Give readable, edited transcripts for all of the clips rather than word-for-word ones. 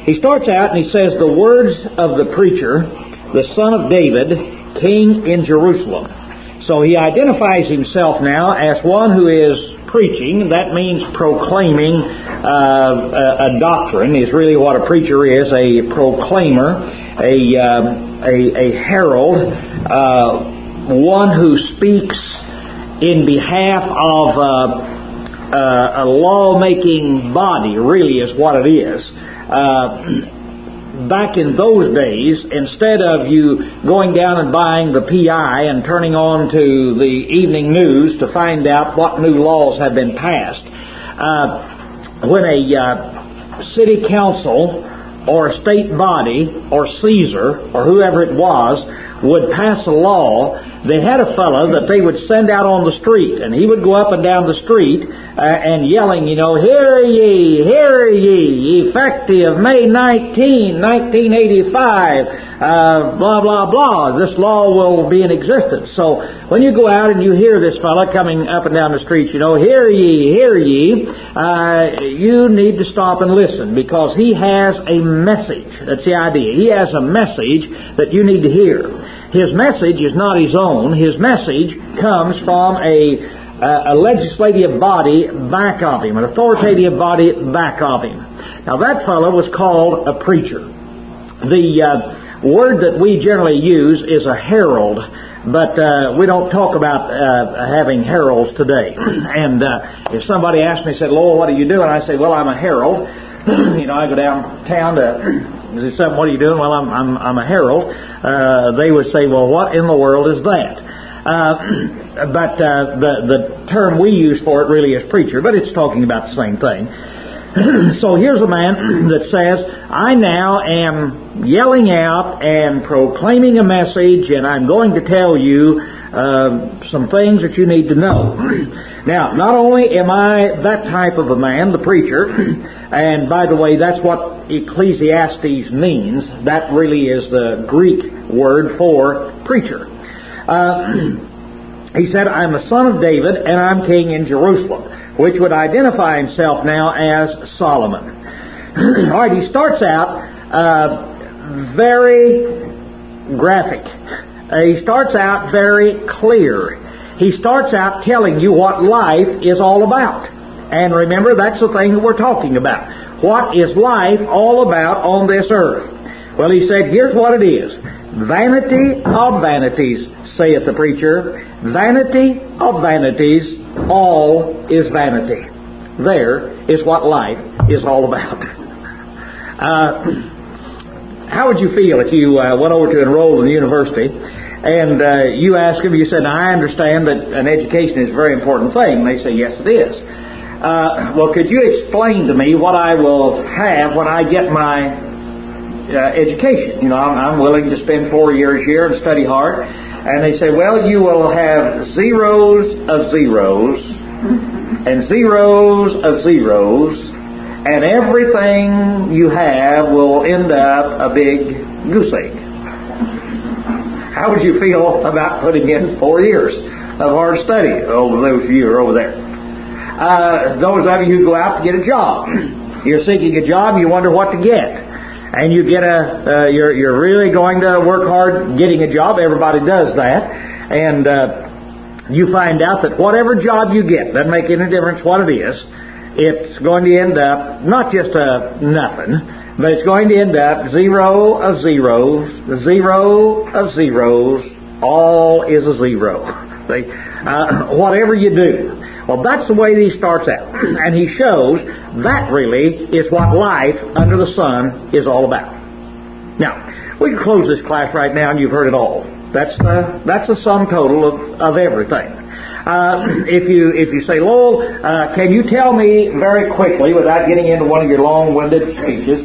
He starts out and he says, the words of the preacher, the son of David, king in Jerusalem. So he identifies himself now as one who is preaching. That means proclaiming a doctrine is really what a preacher is, a proclaimer, a herald, one who speaks in behalf of a law-making body, really is what it is. Back in those days, instead of you going down and buying the PI and turning on to the evening news to find out what new laws have been passed, when a city council or a state body or Caesar or whoever it was would pass a law, they had a fellow that they would send out on the street, and he would go up and down the street and yelling, hear ye, effective May 19, 1985, blah, blah, blah. This law will be in existence. So when you go out and you hear this fellow coming up and down the street, hear ye, you need to stop and listen, because he has a message. That's the idea. He has a message that you need to hear. His message is not his own. His message comes from a legislative body back of him, an authoritative body back of him. Now that fellow was called a preacher. The word that we generally use is a herald, but we don't talk about having heralds today. And if somebody asked me, said, Lowell, what are you doing? I say, well, I'm a herald. I go downtown to... Is something, what are you doing? Well, I'm a herald. They would say, well, what in the world is that? But the term we use for it really is preacher, but it's talking about the same thing. So here's a man that says, I now am yelling out and proclaiming a message, and I'm going to tell you some things that you need to know. Now, not only am I that type of a man, the preacher, and by the way, that's what Ecclesiastes means. That really is the Greek word for preacher. He said, I'm a son of David, and I'm king in Jerusalem, which would identify himself now as Solomon. All right, he starts out very graphic. He starts out very clear. He starts out telling you what life is all about. And remember, that's the thing that we're talking about. What is life all about on this earth? Well, he said, here's what it is. Vanity of vanities, saith the preacher. Vanity of vanities, all is vanity. There is what life is all about. How would you feel if you went over to enroll in the university and you asked them, you said, now I understand that an education is a very important thing. And they say, yes, it is. Well, could you explain to me what I will have when I get my education? I'm willing to spend 4 years here and study hard. And they say, well, you will have zeros of zeros and zeros of zeros, and everything you have will end up a big goose egg. How would you feel about putting in 4 years of hard study? Oh, those of you who are over there. Those of you who go out to get a job. You're seeking a job, you wonder what to get. And you get you're really going to work hard getting a job. Everybody does that. And you find out that whatever job you get, doesn't make any difference what it is, it's going to end up not just nothing, but it's going to end up zero of zeros, zero of zeros, all is a zero. See? Whatever you do. Well, that's the way he starts out. And he shows that really is what life under the sun is all about. Now, we can close this class right now and you've heard it all. That's the sum total of everything. If you say, Lowell, can you tell me very quickly, without getting into one of your long-winded speeches,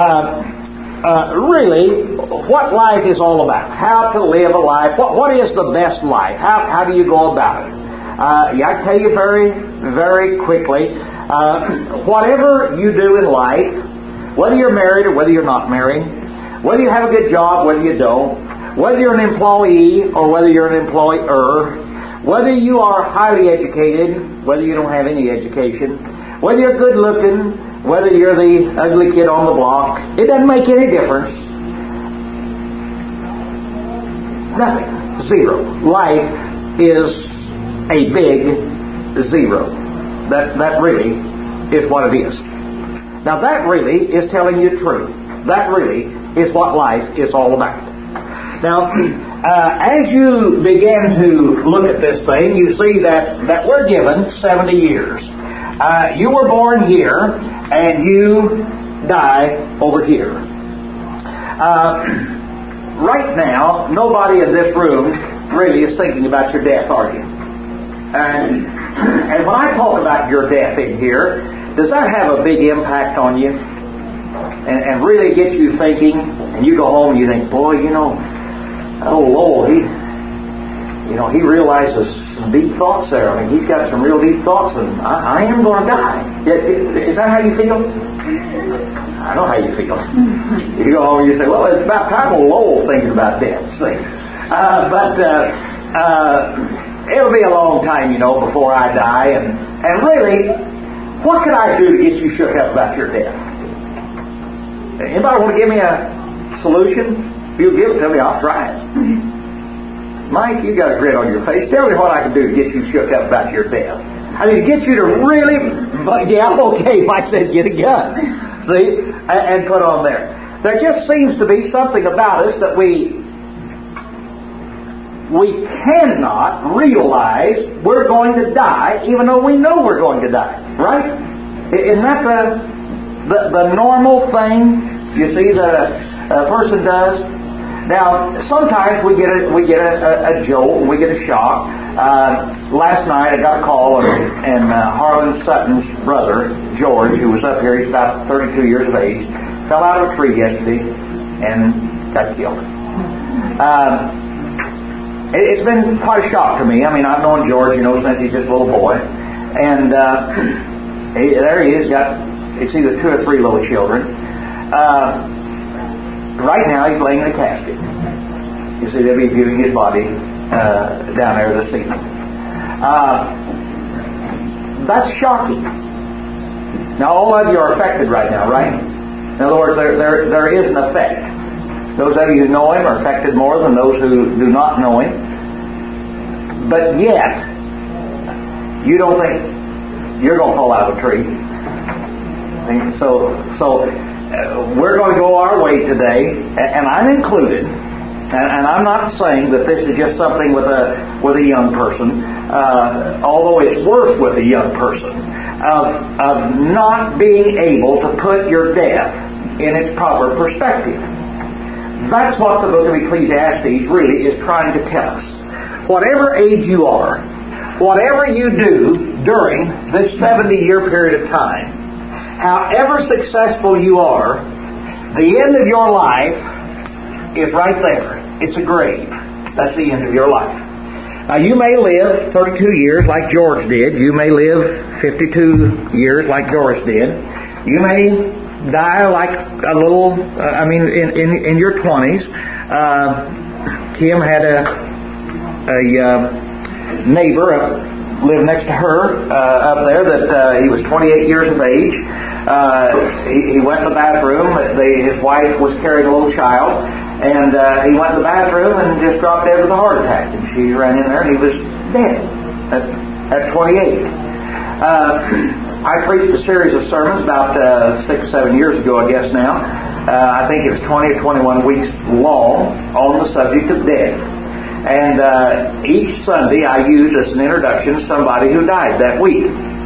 really what life is all about? How to live a life? What is the best life? How do you go about it? I can tell you very, very quickly, whatever you do in life, whether you're married or whether you're not married, whether you have a good job, whether you don't, whether you're an employee or whether you're an employer, whether you are highly educated, whether you don't have any education, whether you're good looking, whether you're the ugly kid on the block, it doesn't make any difference. Nothing. Zero. Life is a big zero. That really is what it is. Now that really is telling you truth. That really is what life is all about. Now, as you begin to look at this thing, you see that we're given 70 years. You were born here, and you die over here. Right now, nobody in this room really is thinking about your death, are you? And when I talk about your death in here, does that have a big impact on you? And really get you thinking, and you go home and you think, boy, oh Lowell, he realizes some deep thoughts there. I mean, he's got some real deep thoughts, and I am going to die. Is that how you feel? I know how you feel. You go home and you say, well, it's about time old Lowell thinking about death. See? But it'll be a long time, before I die. And really, what can I do to get you shook up about your death? Anybody want to give me a solution? If you'll give it to me, I'll try it. Mike, you got a grin on your face. Tell me what I can do to get you shook up about your death. I mean, to get you to really... Yeah, okay, Mike said get a gun. See? And put on there. There just seems to be something about us that we cannot realize we're going to die, even though we know we're going to die. Right? Isn't that the normal thing you see that a person does? Now, sometimes we get a jolt, we get a shock. Last night I got a call, and Harlan Sutton's brother, George, who was up here, he's about 32 years of age, fell out of a tree yesterday and got killed. It's been quite a shock to me. I mean, I've known George, since he's just a little boy. And there he is, it's either 2 or 3 little children. Right now he's laying in a casket. You see, they'll be viewing his body down there this evening. That's shocking. Now, all of you are affected right now, right? In other words, there is an effect. Those of you who know him are affected more than those who do not know him. But yet, you don't think you're going to fall out of a tree. So we're going to go our way today, and I'm included. And I'm not saying that this is just something with a young person, although it's worse with a young person, of not being able to put your death in its proper perspective. That's what the book of Ecclesiastes really is trying to tell us. Whatever age you are, whatever you do during this 70-year period of time, however successful you are, the end of your life is right there. It's a grave. That's the end of your life. Now, you may live 32 years like George did. You may live 52 years like George did. You may die like a little, in your 20s. Kim had a neighbor lived next to her up there that he was 28 years of age. He went to the bathroom. His wife was carrying a little child, and he went to the bathroom and just dropped dead with a heart attack. And she ran in there, and he was dead at 28. I preached a series of sermons about 6 or 7 years ago, I guess now. I think it was 20 or 21 weeks long on the subject of death. And each Sunday I used as an introduction somebody who died that week.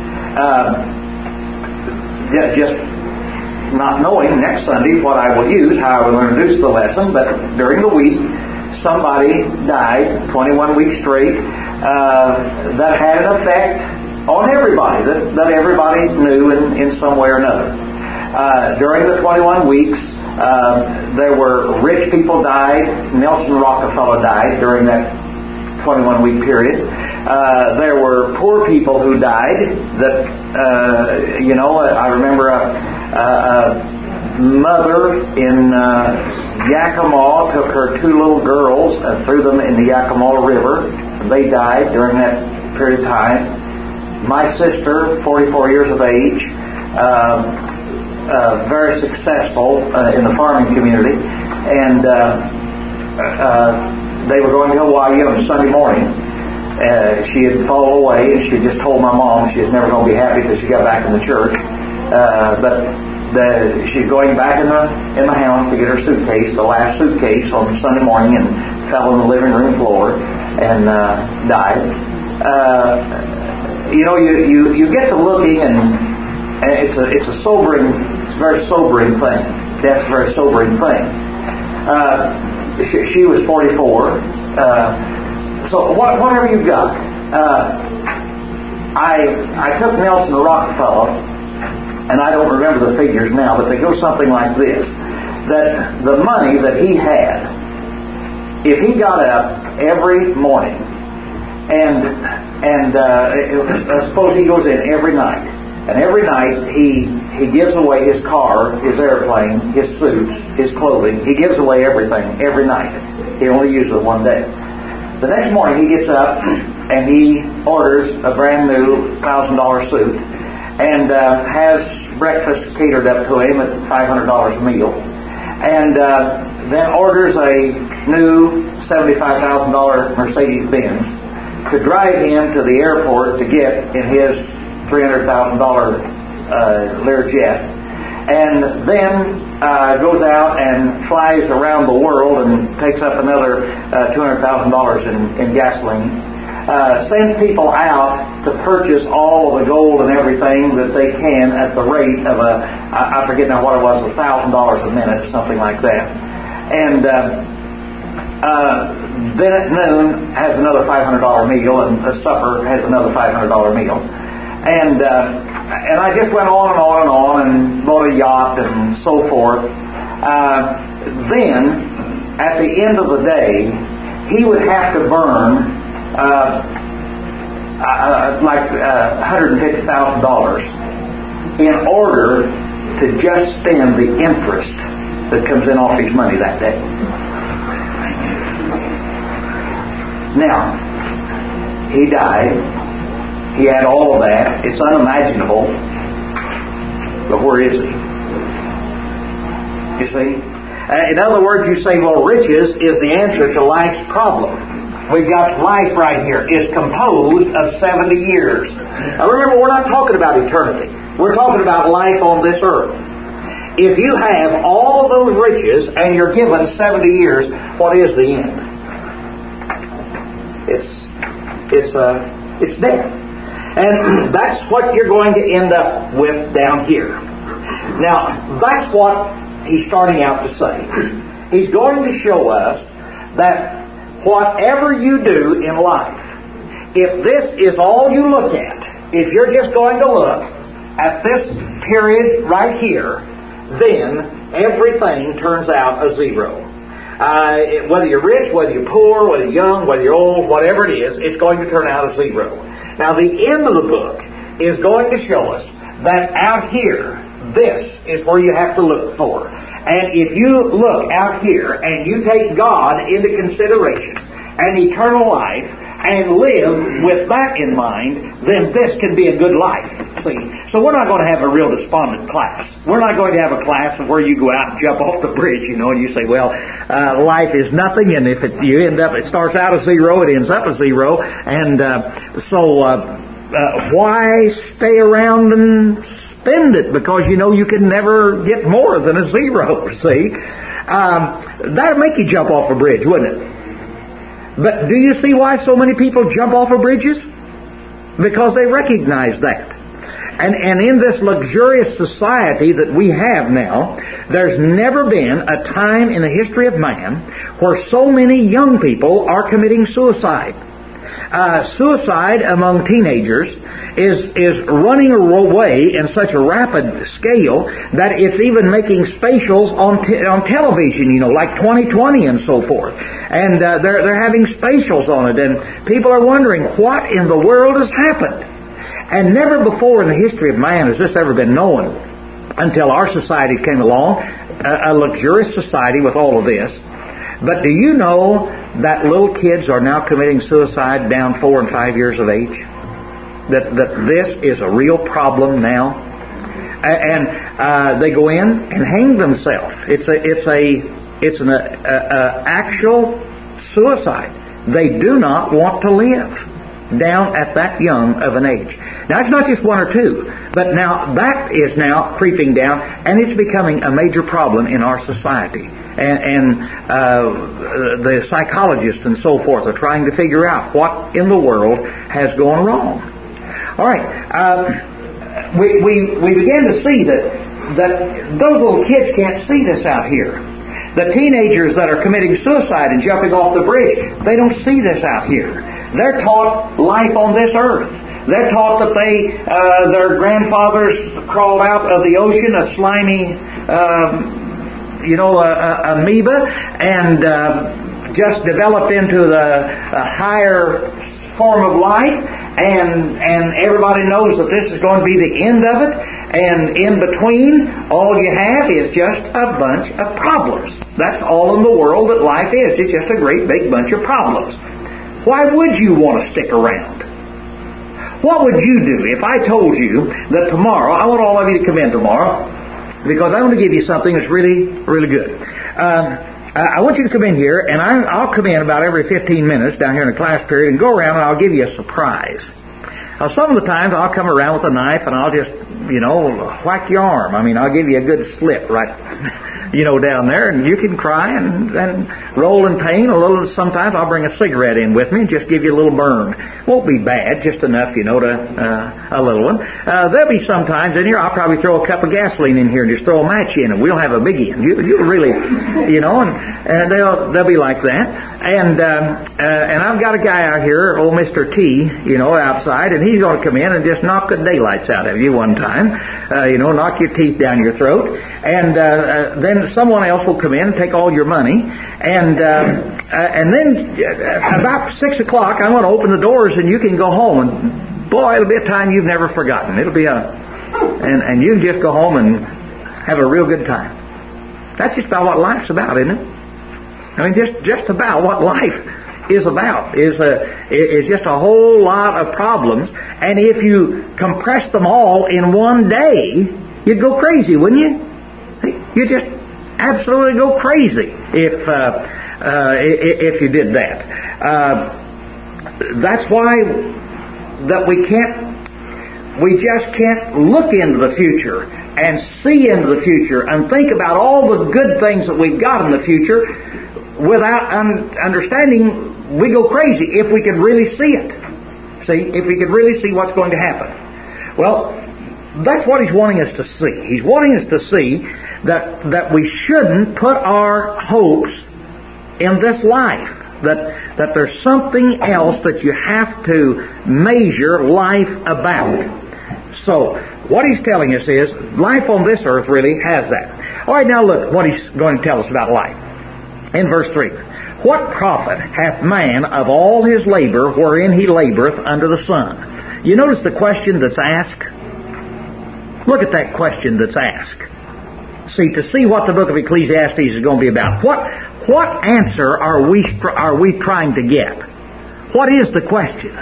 Just not knowing next Sunday what I will use, how I will introduce the lesson, but during the week somebody died 21 weeks straight that had an effect on everybody, that everybody knew in some way or another. During the 21 weeks, there were rich people died. Nelson Rockefeller died during that 21-week period. There were poor people who died. I remember a mother in Yakima took her 2 little girls and threw them in the Yakima River. They died during that period of time. My sister, 44 years of age, very successful in the farming community, and they were going to Hawaii on Sunday morning. She had fallen away, and she had just told my mom she was never going to be happy till she got back in the church. She's going back in the house to get her suitcase, the last suitcase, on Sunday morning, and fell on the living room floor and died. You get to looking, and it's a very sobering thing. Death's a very sobering thing. She was 44. So whatever you've got. I took Nelson Rockefeller, and I don't remember the figures now, but they go something like this: that the money that he had, if he got up every morning, and suppose he goes in every night, and every night he gives away his car, his airplane, his suits, his clothing. He gives away everything every night. He only uses it one day. The next morning he gets up and he orders a brand new $1,000 suit and has breakfast catered up to him at $500 a meal, and then orders a new $75,000 Mercedes-Benz to drive him to the airport to get in his $300,000 Learjet, and then goes out and flies around the world and takes up another $200,000 in gasoline. Sends people out to purchase all of the gold and everything that they can at the rate of I forget now what it was, $1,000 a minute, something like that. And then at noon has another $500 meal, and at supper has another $500 meal. And I just went on and on and on, and bought a yacht and so forth. Then, at the end of the day, he would have to burn like $150,000 in order to just spend the interest that comes in off his money that day. Now, he died. He had all of that. It's unimaginable. But where is he? You see? In other words, you say, well, riches is the answer to life's problem. We've got life right here. It's composed of 70 years. Now remember, we're not talking about eternity. We're talking about life on this earth. If you have all those riches and you're given 70 years, what is the end? It's death. And that's what you're going to end up with down here. Now, that's what he's starting out to say. He's going to show us that whatever you do in life, if this is all you look at, if you're just going to look at this period right here, then everything turns out a zero. Whether you're rich, whether you're poor, whether you're young, whether you're old, whatever it is, it's going to turn out a zero. Now, the end of the book is going to show us that out here, this is where you have to look for. And if you look out here and you take God into consideration and eternal life and live with that in mind, then this can be a good life. See? So we're not going to have a real despondent class. We're not going to have a class where you go out and jump off the bridge, and you say, well, life is nothing, and if you end up, it starts out a zero, it ends up a zero, and why stay around and spend it? Because you can never get more than a zero, see? That'd make you jump off a bridge, wouldn't it? But do you see why so many people jump off of bridges? Because they recognize that. And in this luxurious society that we have now, there's never been a time in the history of man where so many young people are committing suicide. Suicide among teenagers is running away in such a rapid scale that it's even making specials on television, like 2020 and so forth. And they're having specials on it, and people are wondering what in the world has happened. And never before in the history of man has this ever been known until our society came along, a luxurious society with all of this. But do you know that little kids are now committing suicide down 4 and 5 years of age? That this is a real problem now? and they go in and hang themselves. It's an actual suicide. They do not want to live down at that young of an age. Now, it's not just one or two, but now that is now creeping down, and it's becoming a major problem in our society. And the psychologists and so forth are trying to figure out what in the world has gone wrong. All right, we began to see that those little kids can't see this out here. The teenagers that are committing suicide and jumping off the bridge, they don't see this out here. They're taught life on this earth. They're taught that their grandfathers crawled out of the ocean, a slimy, amoeba, and just developed into the higher form of life, and everybody knows that this is going to be the end of it, and in between, all you have is just a bunch of problems. That's all in the world that life is. It's just a great big bunch of problems. Why would you want to stick around? What would you do if I told you that tomorrow, I want all of you to come in tomorrow, because I want to give you something that's really, really good. I want you to come in here, and I'll come in about every 15 minutes down here in the class period and go around and I'll give you a surprise. Now, some of the times I'll come around with a knife and I'll just, whack your arm. I mean, I'll give you a good slip right, down there, and you can cry and roll in pain a little. Sometimes I'll bring a cigarette in with me and just give you a little burn. Won't be bad, just enough, to a little one. There'll be some times in here I'll probably throw a cup of gasoline in here and just throw a match in, and we'll have a biggie. And you'll really, and they'll be like that. And I've got a guy out here, old Mr. T, outside, and he's going to come in and just knock the daylights out of you one time, knock your teeth down your throat, and then someone else will come in and take all your money, and then about 6 o'clock I'm going to open the doors and you can go home, and boy, it'll be a time you've never forgotten. It'll be and you can just go home and have a real good time. That's just about what life's about, isn't it? I mean, just about what life is about is just a whole lot of problems, and if you compress them all in one day, you'd go crazy, wouldn't you? You'd just absolutely go crazy if you did that. That's why that we just can't look into the future and see into the future and think about all the good things that we've got in the future without understanding. We go crazy if we could really see it. See, if we could really see what's going to happen. Well, that's what he's wanting us to see. He's wanting us to see that we shouldn't put our hopes in this life. That there's something else that you have to measure life about. So, what he's telling us is, life on this earth really has that. All right, now look what he's going to tell us about life. In verse 3, what profit hath man of all his labor wherein he laboreth under the sun? You notice the question that's asked? Look at that question that's asked. See, to see what the book of Ecclesiastes is going to be about. What answer are we trying to get? What is the question?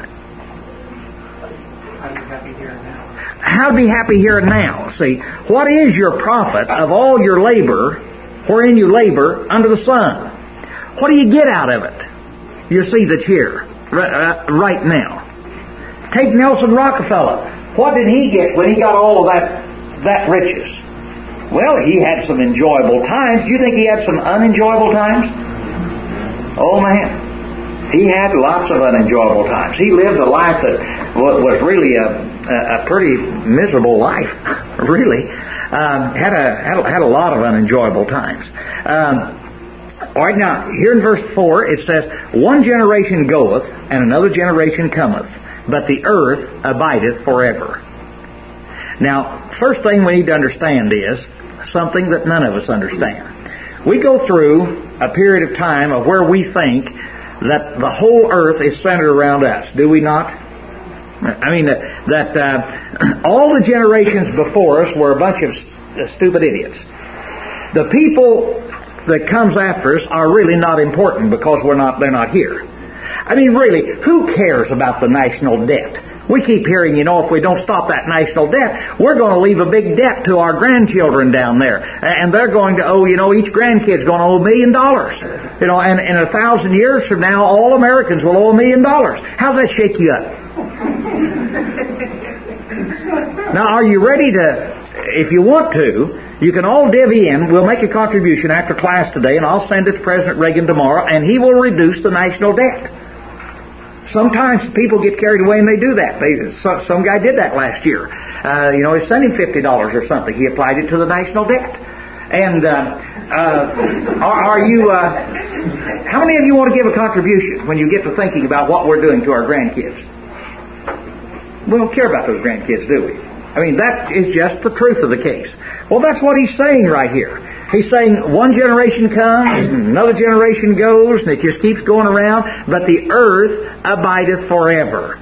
How to be happy here and now. How to be happy here and now. See, what is your profit of all your labor wherein you labor under the sun? What do you get out of it? You see that's here right now. Take Nelson Rockefeller. What did he get when he got all of that riches? Well, he had some enjoyable times. Do you think he had some unenjoyable times? Oh, man. He had lots of unenjoyable times. He lived a life that was really a pretty miserable life, really. Had a lot of unenjoyable times. All right, now, here in verse 4, it says, one generation goeth, and another generation cometh, but the earth abideth forever. Now, first thing we need to understand is something that none of us understand. We go through a period of time of where we think that the whole earth is centered around us. Do we not? I mean, that all the generations before us were a bunch of stupid idiots. The people that comes after us are really not important because they're not here. I mean, really, who cares about the national debt? We keep hearing, if we don't stop that national debt, we're going to leave a big debt to our grandchildren down there. And they're going to owe, each grandkid's going to owe $1 million. And in 1,000 years from now, all Americans will owe $1 million. How's that shake you up? Now, are you ready to, if you want to, you can all divvy in. We'll make a contribution after class today, and I'll send it to President Reagan tomorrow, and he will reduce the national debt. Sometimes people get carried away and they do that. Some guy did that last year. He sent him $50 or something. He applied it to the national debt. And are you? How many of you want to give a contribution when you get to thinking about what we're doing to our grandkids? We don't care about those grandkids, do we? I mean, that is just the truth of the case. Well, that's what he's saying right here. He's saying one generation comes, another generation goes, and it just keeps going around, but the earth abideth forever.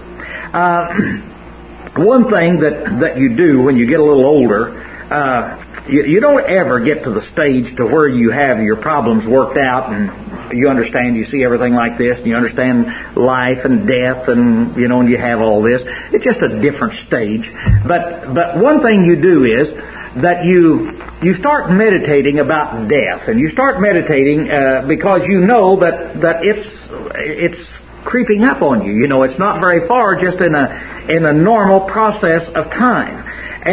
One thing that you do when you get a little older, you don't ever get to the stage to where you have your problems worked out and you understand, you see everything like this, and you understand life and death, and and you have all this. It's just a different stage. But one thing you do is that you start meditating about death, and you start meditating because you know that it's creeping up on you. It's not very far, just in a normal process of time.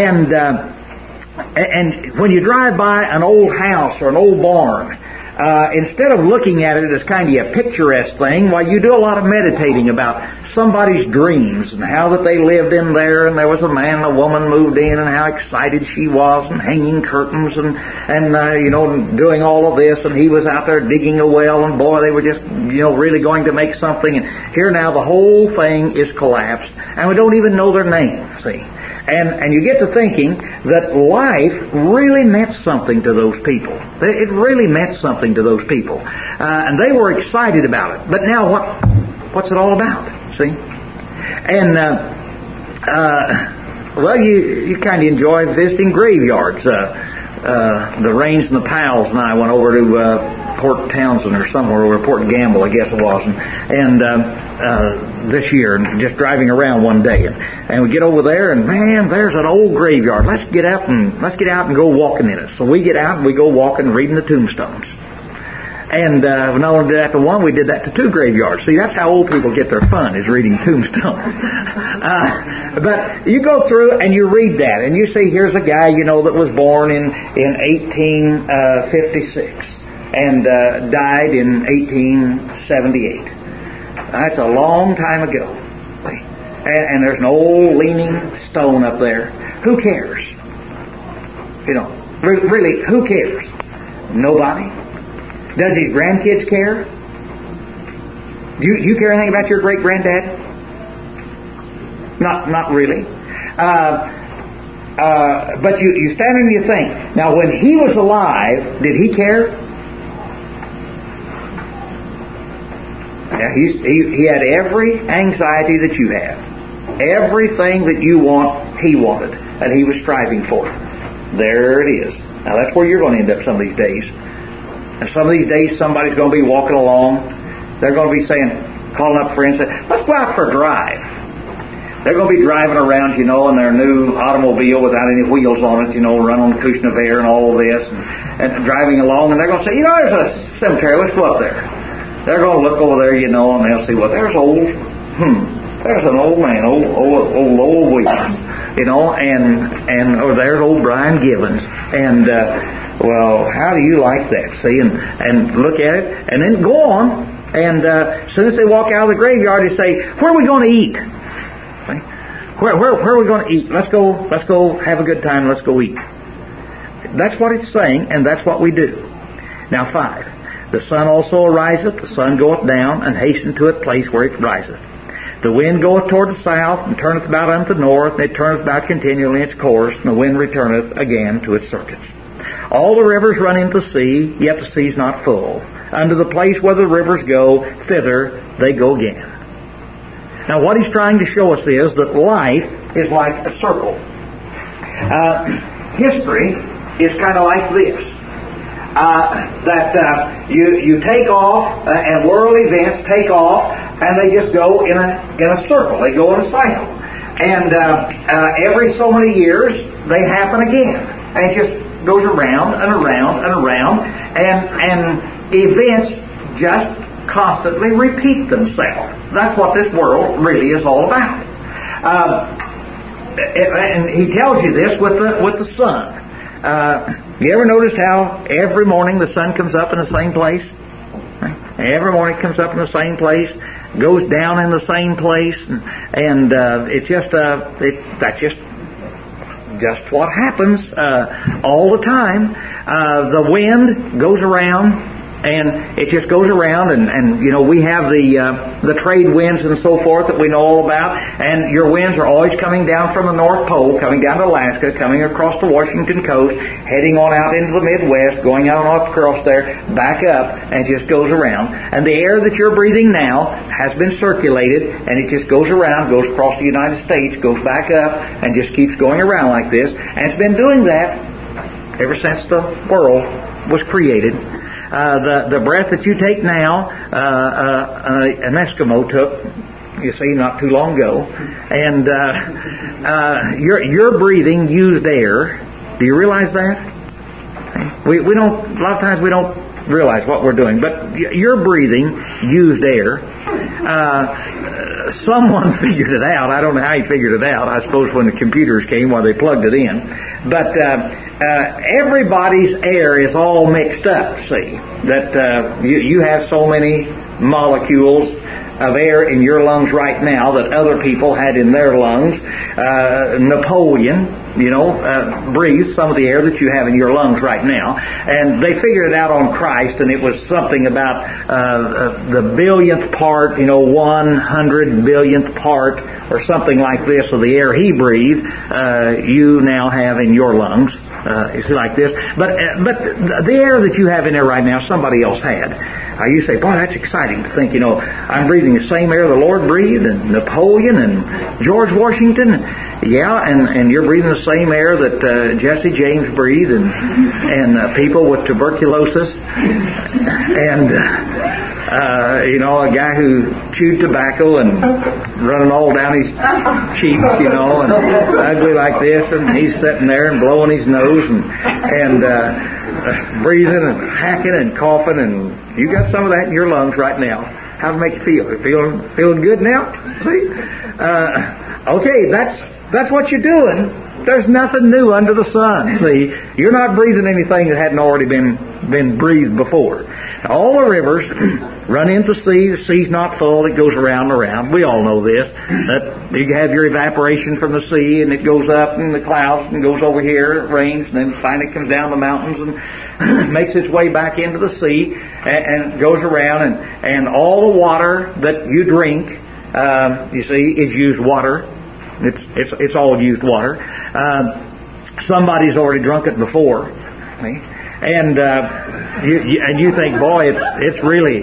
And when you drive by an old house or an old barn, instead of looking at it as kind of a picturesque thing, you do a lot of meditating about somebody's dreams and how that they lived in there, and there was a man and a woman moved in, and how excited she was, and hanging curtains, and doing all of this, and he was out there digging a well, and boy, they were just really going to make something, and here now the whole thing is collapsed, and we don't even know their name. See. And you get to thinking that life really meant something to those people. It really meant something to those people. And they were excited about it. But now what's it all about? See? And, you kind of enjoy visiting graveyards. The Rains and the Powells and I went over to Port Townsend or somewhere over Port Gamble, I guess it was. And this year, and just driving around one day, and we get over there, and man, there's an old graveyard. Let's get out and go walking in it. So we get out and we go walking, reading the tombstones. And we not only did that to one, we did that to two graveyards. See, that's how old people get their fun, is reading tombstones. But you go through and you read that, and you see here's a guy that was born in 1856 and died in 1878. That's a long time ago. And there's an old leaning stone up there. Who cares? Really, who cares? Nobody. Does his grandkids care? Do you care anything about your great-granddad? Not really. But you stand and you think, now when he was alive, did he care? Now, he had every anxiety that you have. Everything that you want, he wanted. And he was striving for it. There it is. Now, that's where you're going to end up some of these days. And some of these days, somebody's going to be walking along. They're going to be calling up friends, saying, let's go out for a drive. They're going to be driving around, in their new automobile without any wheels on it, run on the cushion of air and all of this, and driving along, and they're going to say, there's a cemetery, let's go up there. They're going to look over there, and they'll see, well, there's an old man, old Williams, or there's old Brian Givens, and well, how do you like that? See, and look at it, and then go on, and as soon as they walk out of the graveyard, they say, where are we going to eat? Where are we going to eat? Let's go have a good time, let's go eat. That's what it's saying, and that's what we do. Now 5. The sun also ariseth, the sun goeth down, and hasteneth to a place where it riseth. The wind goeth toward the south, and turneth about unto the north, and it turneth about continually in its course, and the wind returneth again to its circuits. All the rivers run into the sea, yet the sea is not full. Unto the place where the rivers go, thither they go again. Now what he's trying to show us is that life is like a circle. History is kind of like this. You take off, and world events take off, and they just go in a circle. They go in a cycle. And every so many years, they happen again. And it just goes around and around and around. And events just constantly repeat themselves. That's what this world really is all about. And he tells you this with the sun. You ever noticed how every morning the sun comes up in the same place? Every morning it comes up in the same place, goes down in the same place, and it's just that's just what happens all the time. The wind goes around. And it just goes around, and you know, we have the trade winds and so forth that we know all about, and your winds are always coming down from the North Pole, coming down to Alaska, coming across the Washington coast, heading on out into the Midwest, going out across there, back up, and it just goes around. And the air that you're breathing now has been circulated, and it just goes around, goes across the United States, goes back up, and just keeps going around like this. And it's been doing that ever since the world was created. The breath that you take now, an Eskimo took, you see, not too long ago, and you're breathing used air. Do you realize that? We don't. A lot of times we don't realize what we're doing, but you're breathing used air. Someone figured it out. I don't know how he figured it out. I suppose when the computers came, while they plugged it in. But everybody's air is all mixed up, see. That you have so many molecules of air in your lungs right now that other people had in their lungs. Napoleon, breathes some of the air that you have in your lungs right now. And they figured it out on Christ, and it was something about the billionth part, 100 billionth part, or something like this of the air he breathed, you now have in your lungs. You see, like this. But the air that you have in there right now, somebody else had. You say, boy, that's exciting to think, I'm breathing the same air the Lord breathed, and Napoleon, and George Washington. Yeah, and you're breathing the same air that Jesse James breathed, and people with tuberculosis, and a guy who chewed tobacco and running all down his cheeks, and ugly like this, and he's sitting there and blowing his nose and breathing and hacking and coughing, and you got some of that in your lungs right now. How does it make you feel? Feeling good now? See? Okay, that's what you're doing. There's nothing new under the sun. See, you're not breathing anything that hadn't already been breathed before. All the rivers run into the sea. The sea's not full. It goes around and around. We all know this. That you have your evaporation from the sea, and it goes up in the clouds and goes over here. It rains, and then finally comes down the mountains and makes its way back into the sea and goes around. And all the water that you drink, you see, is used water. It's all used water. Somebody's already drunk it before, see? And you think, boy, it's really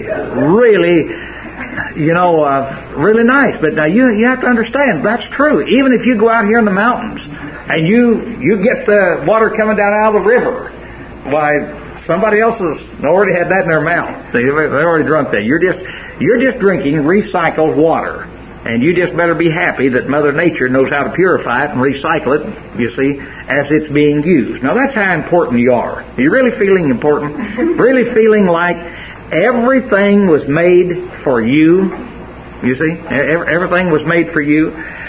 really nice. But now you have to understand that's true. Even if you go out here in the mountains and you get the water coming down out of the river, why, somebody else has already had that in their mouth. They already drunk that. You're just drinking recycled water. And you just better be happy that Mother Nature knows how to purify it and recycle it, you see, as it's being used. Now, that's how important you are. Are you really feeling important? Really feeling like everything was made for you? You see? Everything was made for you.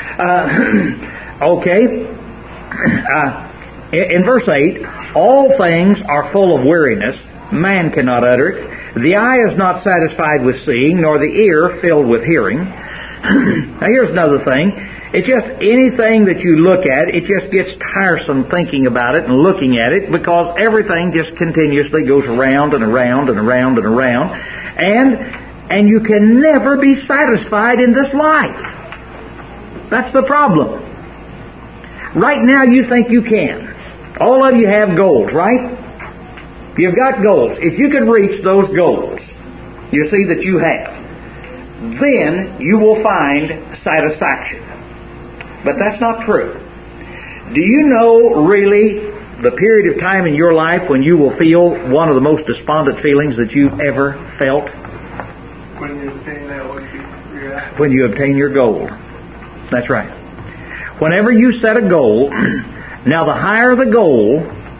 Okay. In verse 8, all things are full of weariness. Man cannot utter it. The eye is not satisfied with seeing, nor the ear filled with hearing. Now here's another thing. It's just anything that you look at, it just gets tiresome thinking about it and looking at it, because everything just continuously goes around and around and around and around. And you can never be satisfied in this life. That's the problem. Right now you think you can. All of you have goals, right? You've got goals. If you can reach those goals, you see that you have, then you will find satisfaction. But that's not true. Do you know really the period of time in your life when you will feel one of the most despondent feelings that you've ever felt? When you obtain that, when you obtain your goal. That's right. whenever you set a goal, now the higher the goal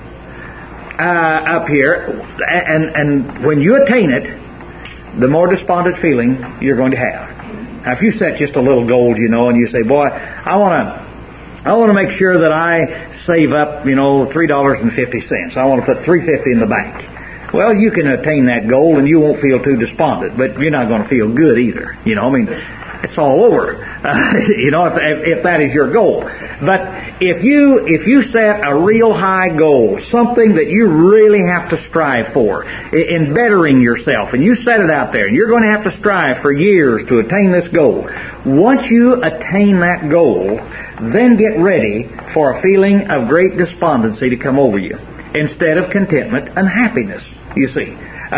up here, and when you attain it, the more despondent feeling you're going to have. Now, if you set just a little goal, and you say, boy, I want to make sure that I save up, $3.50. I want to put $3.50 in the bank. Well, you can attain that goal and you won't feel too despondent, but you're not going to feel good either. It's all over. If that is your goal. But if you set a real high goal, something that you really have to strive for in bettering yourself, and you set it out there, and you're going to have to strive for years to attain this goal. Once you attain that goal, then get ready for a feeling of great despondency to come over you instead of contentment and happiness. You see,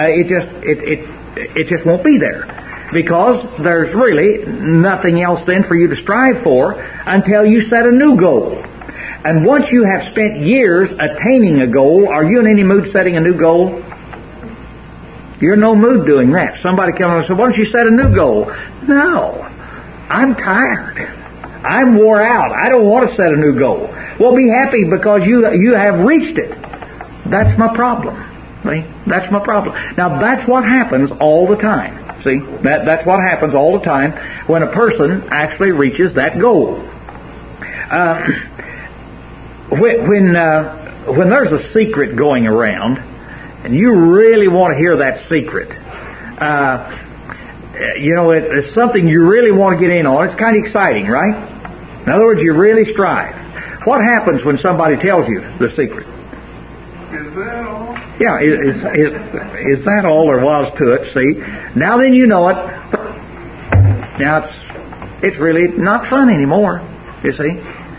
it just won't be there. Because there's really nothing else then for you to strive for until you set a new goal. And once you have spent years attaining a goal, are you in any mood setting a new goal? You're in no mood doing that. Somebody comes and says, why don't you set a new goal? No. I'm tired. I'm wore out. I don't want to set a new goal. Well, be happy because you have reached it. That's my problem. See? That's my problem. Now, that's what happens all the time. See, that's what happens all the time when a person actually reaches that goal. When there's a secret going around, and you really want to hear that secret, it's something you really want to get in on. It's kind of exciting, right? In other words, you really strive. What happens when somebody tells you the secret? Is that all? Yeah, is that all there was to it? See, now then you know it. Now it's really not fun anymore. You see,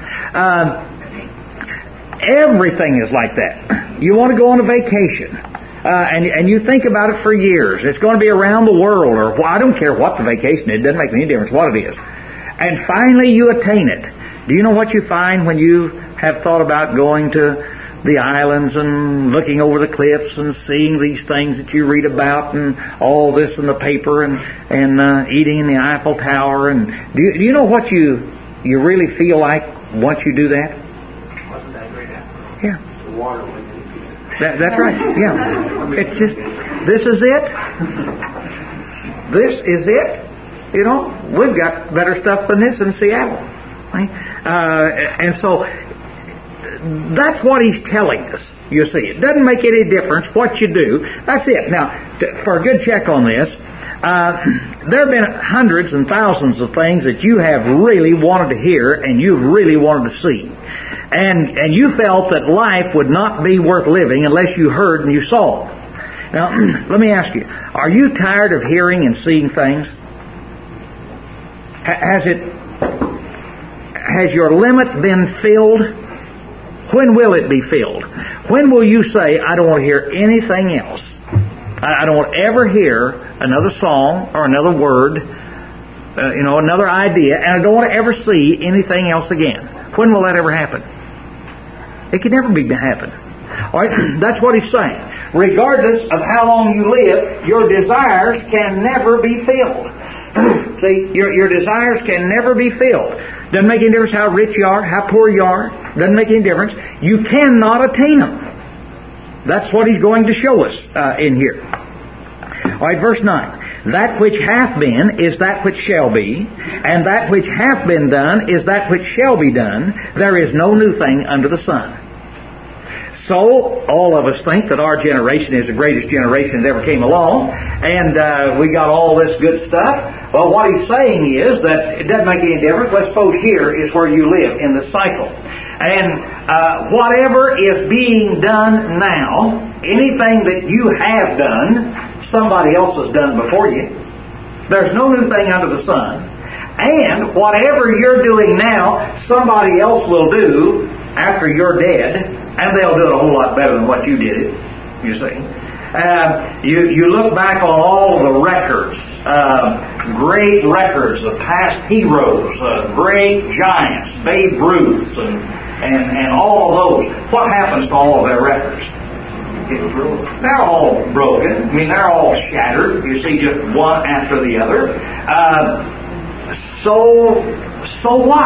everything is like that. You want to go on a vacation, and you think about it for years. It's going to be around the world, or I don't care what the vacation is. It doesn't make any difference what it is. And finally, you attain it. Do you know what you find when you have thought about going to the islands and looking over the cliffs and seeing these things that you read about and all this in the paper and eating in the Eiffel Tower? And do you know what you really feel like once you do that? Wasn't that great apple? Yeah. The water was in it. That's right. Yeah. It's just, this is it. This is it. We've got better stuff than this in Seattle. Right? And so that's what he's telling us. You see, it doesn't make any difference what you do. That's it. Now, for a good check on this, there have been hundreds and thousands of things that you have really wanted to hear and you've really wanted to see. And you felt that life would not be worth living unless you heard and you saw. Now, let me ask you, are you tired of hearing and seeing things? Has your limit been filled? When will it be filled? When will you say, I don't want to hear anything else? I don't want to ever hear another song or another word, another idea, and I don't want to ever see anything else again. When will that ever happen? It can never be to happen. All right, that's what he's saying. Regardless of how long you live, your desires can never be filled. See, your desires can never be filled. Doesn't make any difference how rich you are, how poor you are. Doesn't make any difference. You cannot attain them. That's what he's going to show us in here. All right, verse 9. That which hath been is that which shall be, and that which hath been done is that which shall be done. There is no new thing under the sun. So, all of us think that our generation is the greatest generation that ever came along, and we got all this good stuff. Well, what he's saying is that it doesn't make any difference. Let's suppose here is where you live in the cycle. And whatever is being done now, anything that you have done, somebody else has done before you. There's no new thing under the sun. And whatever you're doing now, somebody else will do after you're dead, and they'll do it a whole lot better than what you did it, you see. You look back on all of the records, great records of past heroes, great giants, Babe Ruth, and all of those. What happens to all of their records? They're all broken. I mean, they're all shattered. You see just one after the other. So what?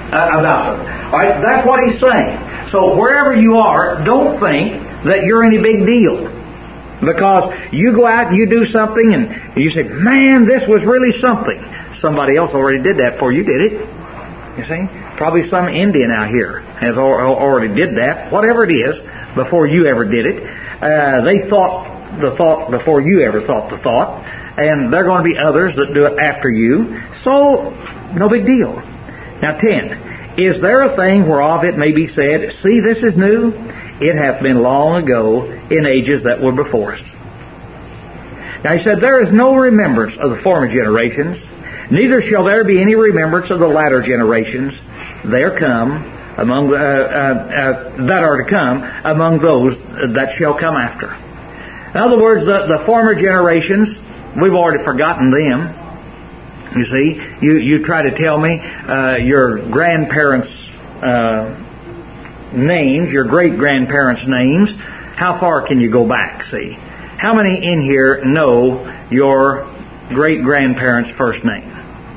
about them. All right, that's what he's saying. So wherever you are, don't think that you're any big deal. Because you go out and you do something and you say, man, this was really something. Somebody else already did that before you did it. You see? Probably some Indian out here has already did that. Whatever it is, before you ever did it. They thought the thought before you ever thought the thought. And there are going to be others that do it after you. So, no big deal. Now 10. Is there a thing whereof it may be said, see, this is new? It hath been long ago in ages that were before us. Now he said, there is no remembrance of the former generations, neither shall there be any remembrance of the latter generations. There come among that are to come among those that shall come after. In other words, the former generations, we've already forgotten them. You see, you try to tell me your grandparents' names, your great-grandparents' names. How far can you go back, see? How many in here know your great-grandparents' first name?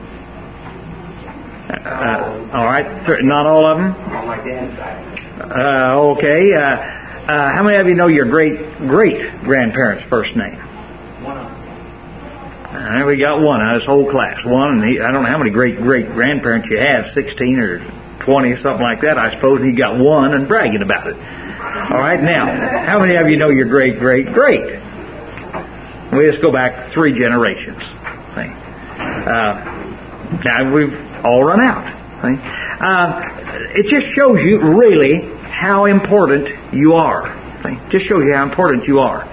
All right, not all of them? On my dad's side. Okay. How many of you know your great-great-grandparents' first name? One of them. We got one out of this whole class. One, and I don't know how many great-great-grandparents you have, 16 or 20, something like that, I suppose, and you got one and bragging about it. All right, now, how many of you know your great-great-great? We just go back 3 generations. Now, we've all run out. It just shows you, really, how important you are. Just shows you how important you are.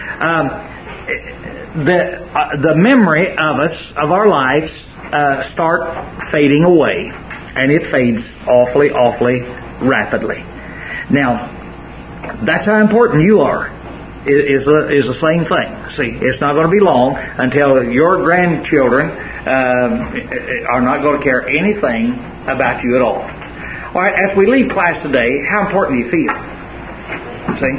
The memory of us, of our lives, start fading away. And it fades awfully, awfully rapidly. Now, that's how important you are, is the same thing. See, it's not going to be long until your grandchildren are not going to care anything about you at all. All right, as we leave class today, how important do you feel? See?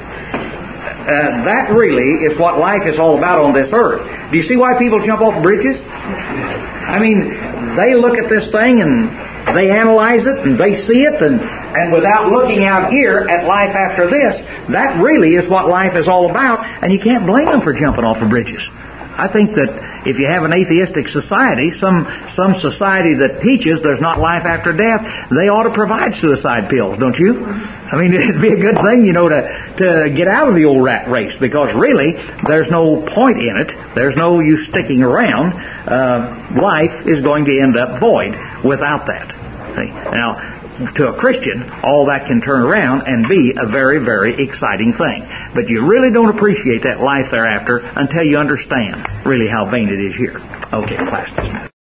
That really is what life is all about on this earth. Do you see why people jump off bridges? I mean, they look at this thing and they analyze it and they see it, and without looking out here at life after this, that really is what life is all about, and you can't blame them for jumping off of bridges. I think that if you have an atheistic society, some society that teaches there's not life after death, they ought to provide suicide pills, don't you? I mean, it'd be a good thing, to get out of the old rat race, because really, there's no point in it. There's no use sticking around. Life is going to end up void without that. See? Now, to a Christian, all that can turn around and be a very, very exciting thing. But you really don't appreciate that life thereafter until you understand really how vain it is here. Okay, class dismissed.